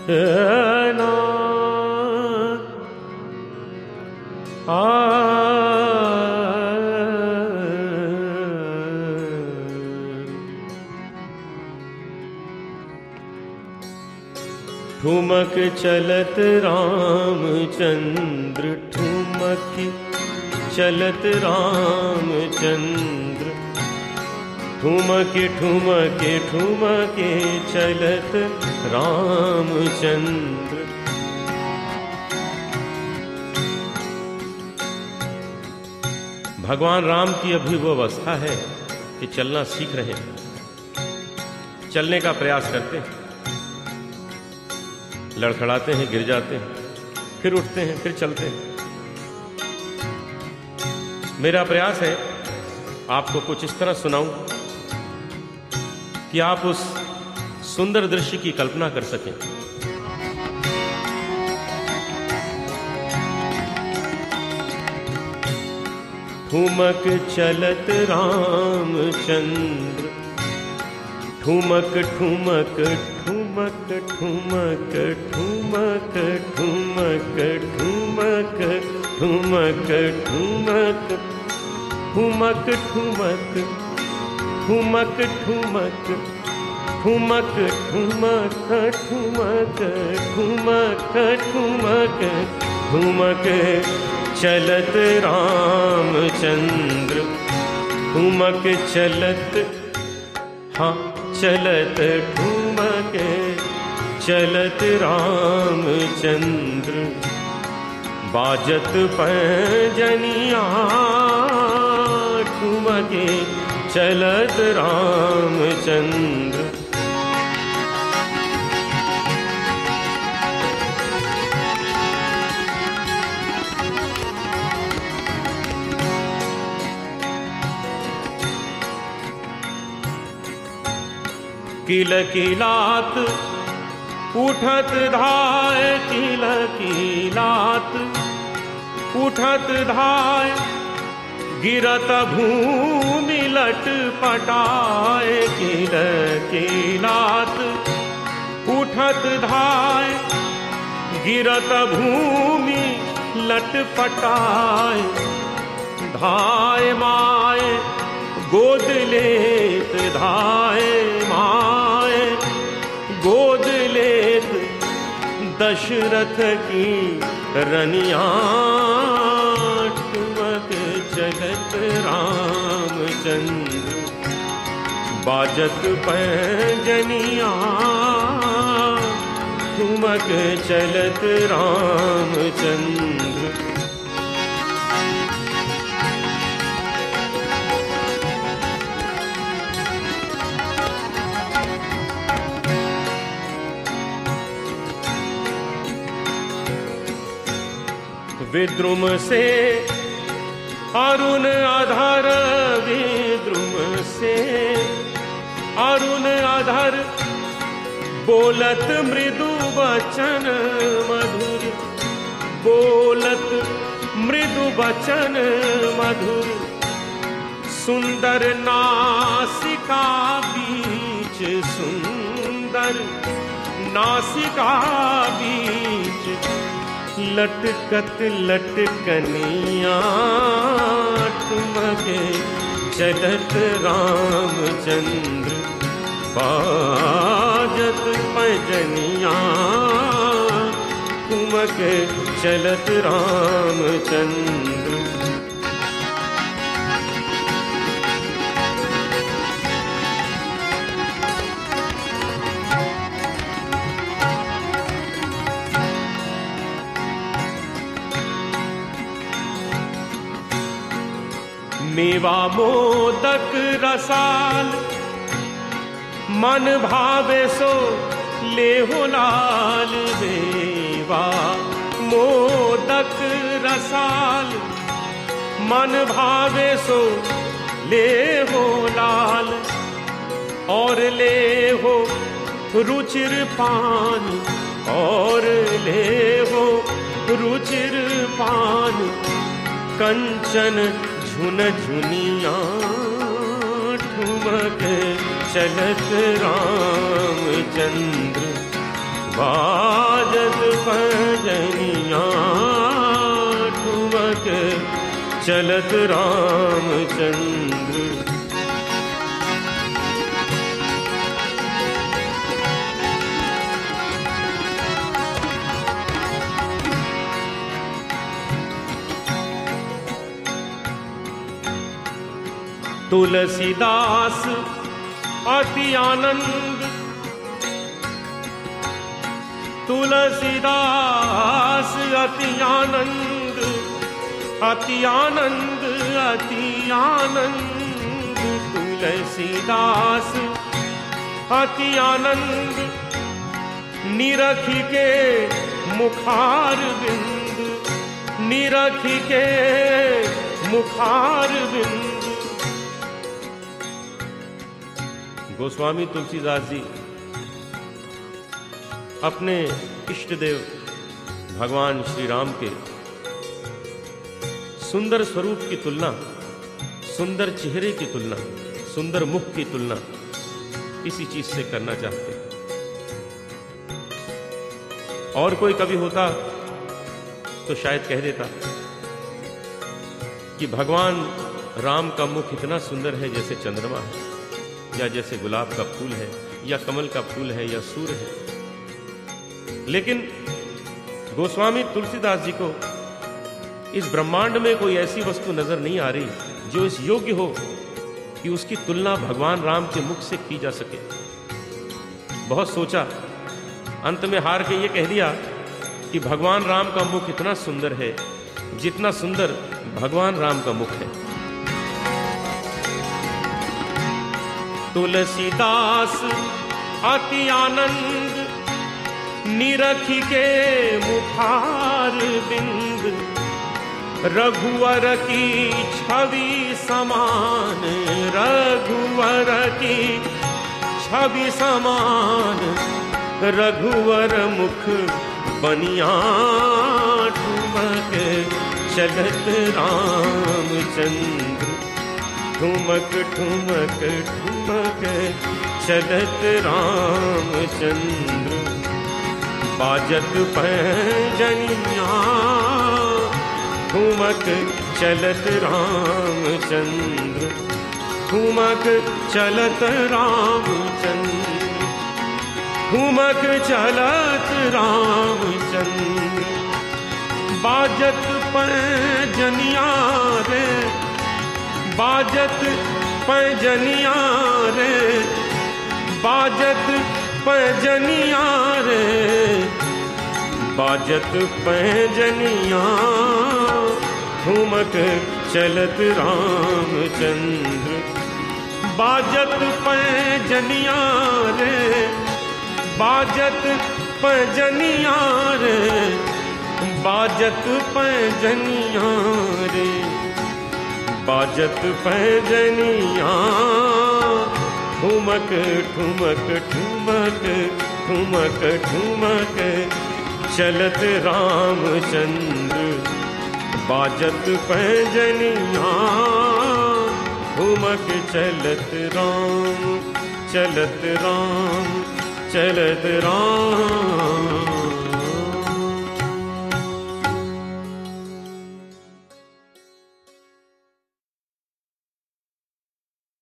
ना ठुमक चलत रामचंद्र, ठुमक चलत रामचंद्र, ठुमके ठुमके ठुमके चलत रामचंद्र। भगवान राम की अभी वो अवस्था है कि चलना सीख रहे हैं, चलने का प्रयास करते हैं, लड़खड़ाते हैं, गिर जाते हैं, फिर उठते हैं, फिर चलते हैं। मेरा प्रयास है आपको कुछ इस तरह सुनाऊं कि आप उस सुंदर दृश्य की कल्पना कर सकें। ठुमक चलत रामचंद्र, ठुमक ठुमक ठुमक ठुमक ठुमक ठुमक ठुमक ठुमक ठुमक ठुमक ठुमक ठुमक ठुमक ठुमक ठुमक ठुमक ठुमक ठुमक ठुमक चलत रामचंद्र, ठुमक चलत, हाँ चलत ठुमक चलत रामचंद्र, बाजत पैजनिया ठुमके चलत रामचंद्र। किलकिलात उठत धाय, किलकिलात उठत धाय, गिरत भूमि लट पटाए। किलकिलात उठत धाय, गिरत भूमि लट पटाए। धाय माए गोद लेत, धाय माए गोद लेत, दशरथ की रनिया ठुमक चलत रामचंद्र, बाजत पैजनिया ठुमक चलत रामचंद्र। विद्रुम से अरुण अधर, विद्रुम से अरुण अधर, बोलत मृदु वचन मधुर, बोलत मृदु वचन मधुर, सुंदर नासिका बीच, सुंदर नासिका बीच, लटकत लटकनिया ठुमके चलत रामचंद्र, बाजत पैजनिया ठुमके चलत रामचंद्र। मेवा मोदक रसाल, मन भावे सो ले हो लाल। मेवा मोदक रसाल, मन भावे सो ले हो लाल। और ले हो रुचिर पान, और ले हो रुचिर पान, कंचन झुन झुनिया ठुमक चलत रामचंद्र, बाजत पैजनिया ठुमक चलत रामचंद्र। तुलसीदास अति आनंद, तुलसीदास अति आनंद, अति आनंद, अति आनंद। तुलसीदास अति आनंद, निरख के मुखार बिंद, निरख के मुखार बिंद। गोस्वामी तुलसीदास जी अपने इष्ट देव भगवान श्री राम के सुंदर स्वरूप की तुलना, सुंदर चेहरे की तुलना, सुंदर मुख की तुलना इसी चीज से करना चाहते हैं। और कोई कवि होता तो शायद कह देता कि भगवान राम का मुख इतना सुंदर है जैसे चंद्रमा है, या जैसे गुलाब का फूल है, या कमल का फूल है, या सूर्य है। लेकिन गोस्वामी तुलसीदास जी को इस ब्रह्मांड में कोई ऐसी वस्तु नजर नहीं आ रही जो इस योग्य हो कि उसकी तुलना भगवान राम के मुख से की जा सके। बहुत सोचा, अंत में हार के ये कह दिया कि भगवान राम का मुख इतना सुंदर है जितना सुंदर भगवान राम का मुख है। तुलसीदास अति आनंद, निरख के मुखार बिंद। रघुवर की छवि समान, रघुवर की छवि समान। रघुवर मुख बनिया ठुमक चलत रामचंद्र। ठुमक ठुमक ठुमक चलत रामचंद्र। बाजत पैजनिया ठुमक चलत रामचंद्र। ठुमक चलत रामचंद्र। ठुमक चलत रामचंद्र। बाजत पैजनिया रे, बाजत पैजनिया रे, बाजत पैजनिया रे। बाजत पैजनिया ठुमक चलत रामचंद्र। बाजत पैजनिया रे, बाजत पैजनिया रे। बाजत पैजनिया रे, बाजत पैजनिया। ठुमक ठुमक ठुमक ठुमक ठुमक चलत रामचंद्र। बाजत पैजनिया ठुमक चलत राम, चलत राम, चलत राम।